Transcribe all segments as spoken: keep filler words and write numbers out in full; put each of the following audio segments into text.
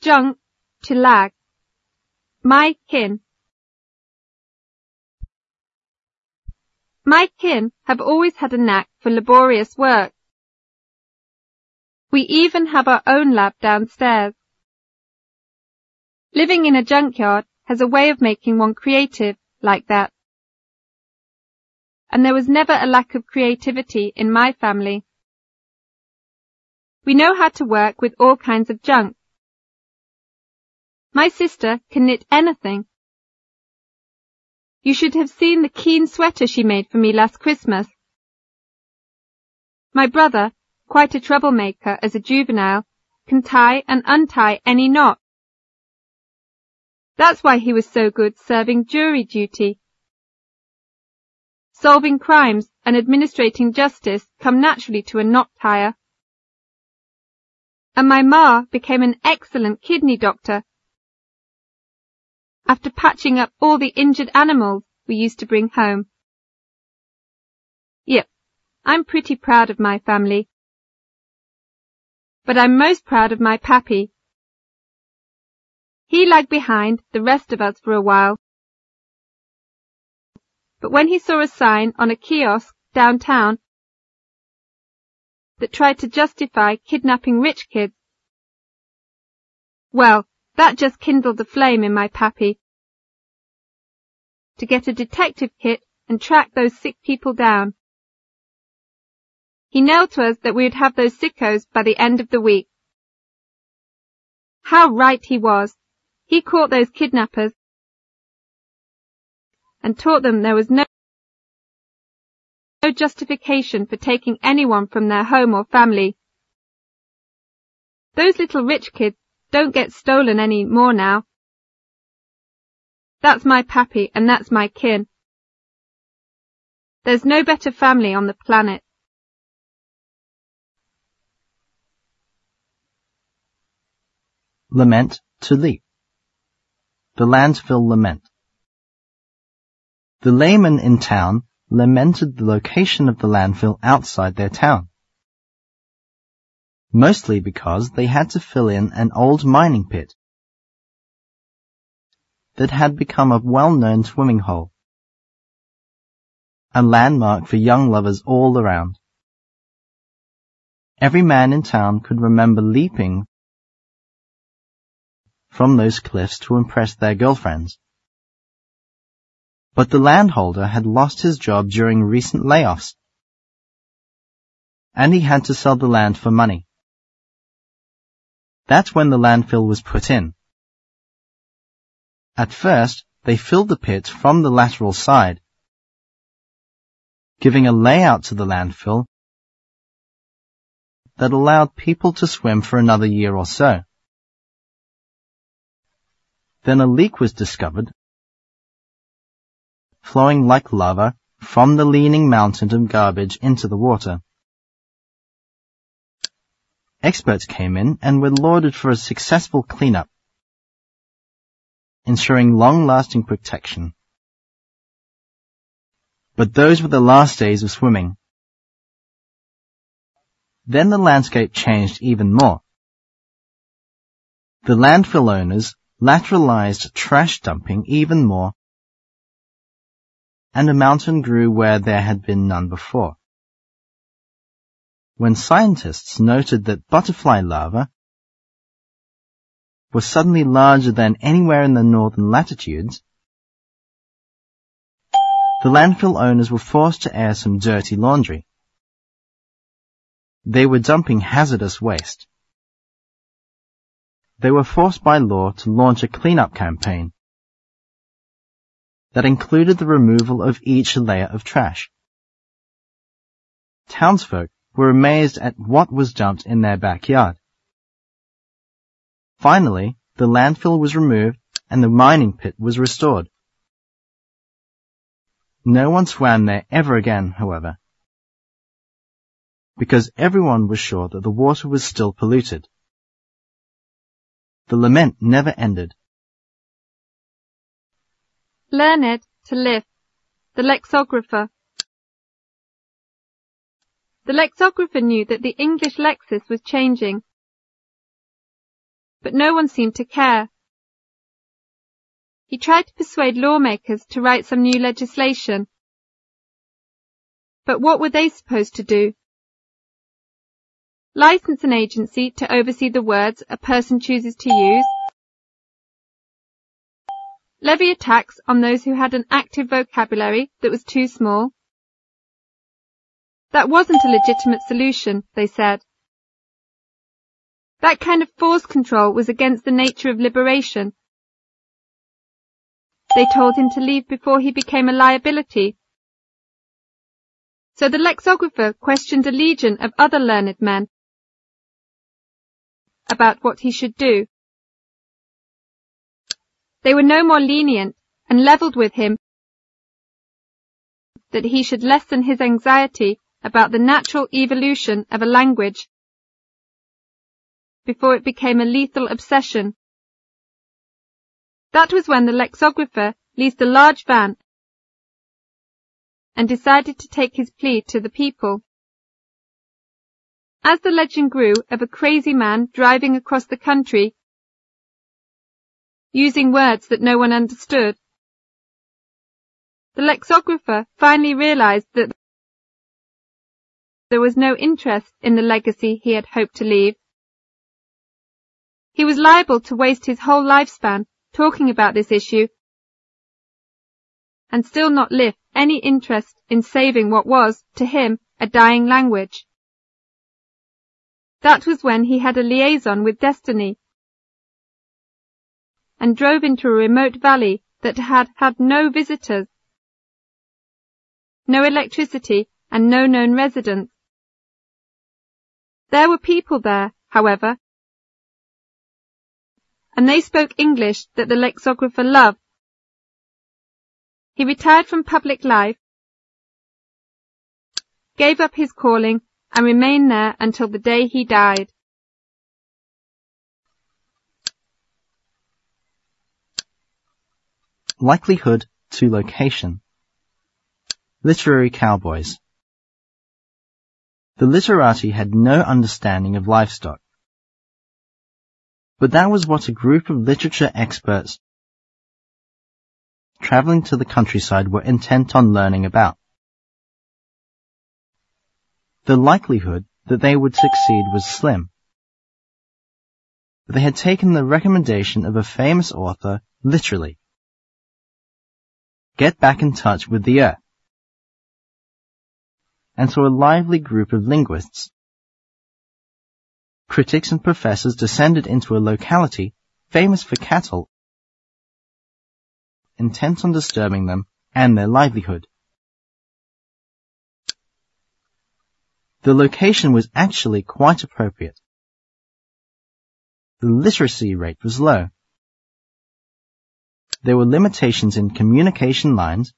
Junk to lag. My kin. My kin have always had a knack for laborious work. We even have our own lab downstairs. Living in a junkyard has a way of making one creative like that. And there was never a lack of creativity in my family. We know how to work with all kinds of junk. My sister can knit anything. You should have seen the keen sweater she made for me last Christmas. My brother, quite a troublemaker as a juvenile, can tie and untie any knot. That's why he was so good serving jury duty. Solving crimes and administrating justice come naturally to a knot tyer. And my ma became an excellent kidney doctor after patching up all the injured animals we used to bring home. Yep, I'm pretty proud of my family. But I'm most proud of my pappy. He lagged behind the rest of us for a while. But when he saw a sign on a kiosk downtown that tried to justify kidnapping rich kids, well, that just kindled a flame in my pappy to get a detective kit and track those sick people down. He nailed to us that we would have those sickos by the end of the week. How right he was. He caught those kidnappers and taught them there was no, no justification for taking anyone from their home or family. Those little rich kids don't get stolen any more now. That's my pappy and that's my kin. There's no better family on the planet. Lament to leap. The landfill lament. The laymen in town lamented the location of the landfill outside their town, mostly because they had to fill in an old mining pit that had become a well-known swimming hole, a landmark for young lovers all around. Every man in town could remember leaping from those cliffs to impress their girlfriends. But the landholder had lost his job during recent layoffs, and he had to sell the land for money. That's when the landfill was put in. At first, they filled the pit from the lateral side, giving a layout to the landfill that allowed people to swim for another year or so. Then a leak was discovered, flowing like lava from the leaning mountain of garbage into the water. Experts came in and were lauded for a successful cleanup, ensuring long-lasting protection. But those were the last days of swimming. Then the landscape changed even more. The landfill owners lateralized trash dumping even more, and a mountain grew where there had been none before. When scientists noted that butterfly larvae were suddenly larger than anywhere in the northern latitudes, the landfill owners were forced to air some dirty laundry. They were dumping hazardous waste. They were forced by law to launch a cleanup campaign that included the removal of each layer of trash. Townsfolk were amazed at what was dumped in their backyard. Finally, the landfill was removed and the mining pit was restored. No one swam there ever again, however, because everyone was sure that the water was still polluted. The lament never ended. Learned to live. The lexicographer. The lexicographer knew that the English lexis was changing. but no one seemed to care. He tried to persuade lawmakers to write some new legislation. But what were they supposed to do? License an agency to oversee the words a person chooses to use? Levy a tax on those who had an active vocabulary that was too small? That wasn't a legitimate solution, they said. That kind of force control was against the nature of liberation. They told him to leave before he became a liability. So the lexicographer questioned a legion of other learned men about what he should do. They were no more lenient and levelled with him that he should lessen his anxiety about the natural evolution of a language before it became a lethal obsession. That was when the lexicographer leased a large van and decided to take his plea to the people. As the legend grew of a crazy man driving across the country, using words that no one understood, the lexicographer finally realized that there was no interest in the legacy he had hoped to leave. He was liable to waste his whole lifespan talking about this issue and still not lift any interest in saving what was, to him, a dying language. That was when he had a liaison with destiny and drove into a remote valley that had had no visitors, no electricity, and no known residents. There were people there, however, and they spoke English that the lexicographer loved. He retired from public life, gave up his calling, and remained there until the day he died. Likelihood to location. Literary cowboys. The literati had no understanding of livestock, but that was what a group of literature experts traveling to the countryside were intent on learning about. The likelihood that they would succeed was slim. They had taken the recommendation of a famous author literally. Get back in touch with the earth. And so a lively group of linguists, critics and professors descended into a locality famous for cattle, intent on disturbing them and their livelihood. The location was actually quite appropriate. The literacy rate was low. There were limitations in communication lines,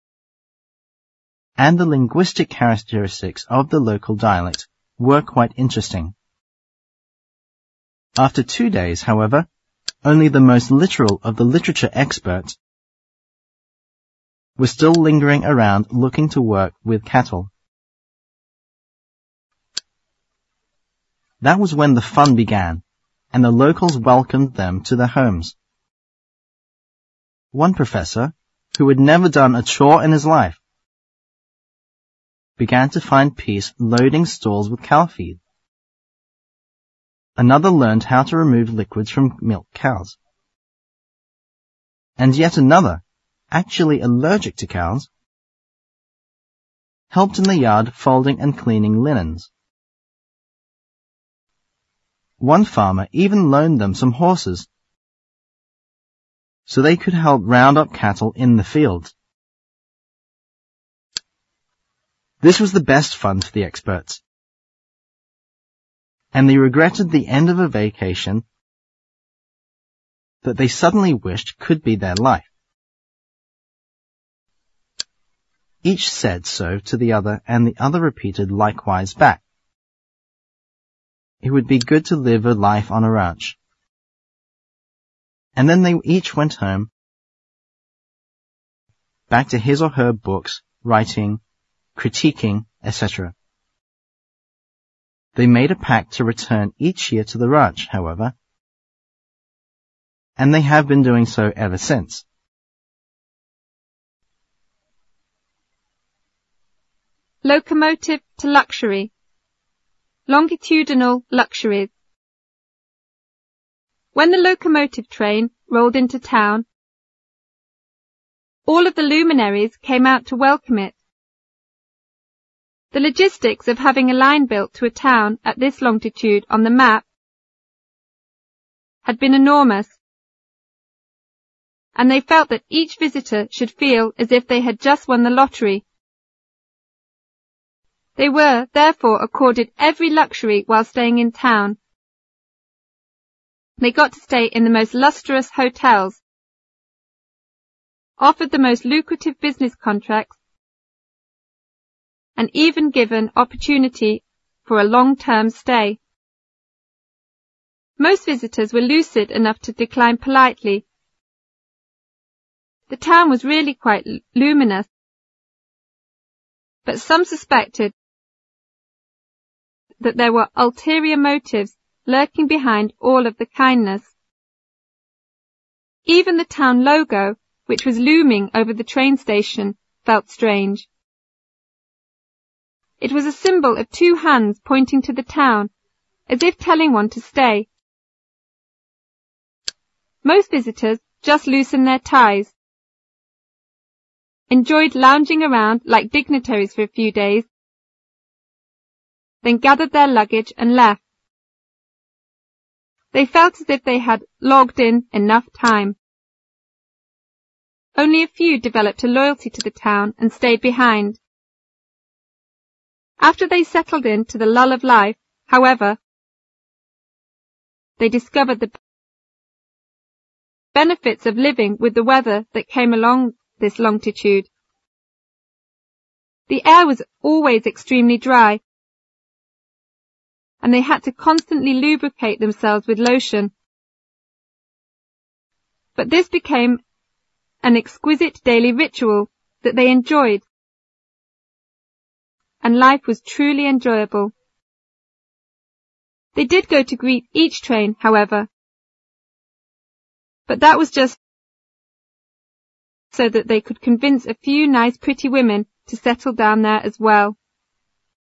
and the linguistic characteristics of the local dialect were quite interesting. After two days, however, only the most literal of the literature experts were still lingering around looking to work with cattle. That was when the fun began, and the locals welcomed them to their homes. One professor, who had never done a chore in his life, began to find peace loading stalls with cow feed. Another learned how to remove liquids from milk cows. And yet another, actually allergic to cows, helped in the yard folding and cleaning linens. One farmer even loaned them some horses so they could help round up cattle in the fields. This was the best fun for the experts, and they regretted the end of a vacation that they suddenly wished could be their life. Each said so to the other, and the other repeated likewise back. It would be good to live a life on a ranch. And then they each went home, back to his or her books, writing, critiquing, et cetera. They made a pact to return each year to the ranch, however, and they have been doing so ever since. Locomotive to luxury. Longitudinal luxuries. When the locomotive train rolled into town, all of the luminaries came out to welcome it. The logistics of having a line built to a town at this longitude on the map had been enormous, and they felt that each visitor should feel as if they had just won the lottery. They were, therefore, accorded every luxury while staying in town. They got to stay in the most lustrous hotels, offered the most lucrative business contracts, and even given opportunity for a long-term stay. Most visitors were lucid enough to decline politely. The town was really quite luminous, but some suspected that there were ulterior motives lurking behind all of the kindness. Even the town logo, which was looming over the train station, felt strange. It was a symbol of two hands pointing to the town, as if telling one to stay. Most visitors just loosened their ties, enjoyed lounging around like dignitaries for a few days, then gathered their luggage and left. They felt as if they had logged in enough time. Only a few developed a loyalty to the town and stayed behind. After they settled into the lull of life, however, they discovered the benefits of living with the weather that came along this longitude. The air was always extremely dry, and they had to constantly lubricate themselves with lotion. But this became an exquisite daily ritual that they enjoyed, and life was truly enjoyable. They did go to greet each train, however, but that was just so that they could convince a few nice pretty women to settle down there as well.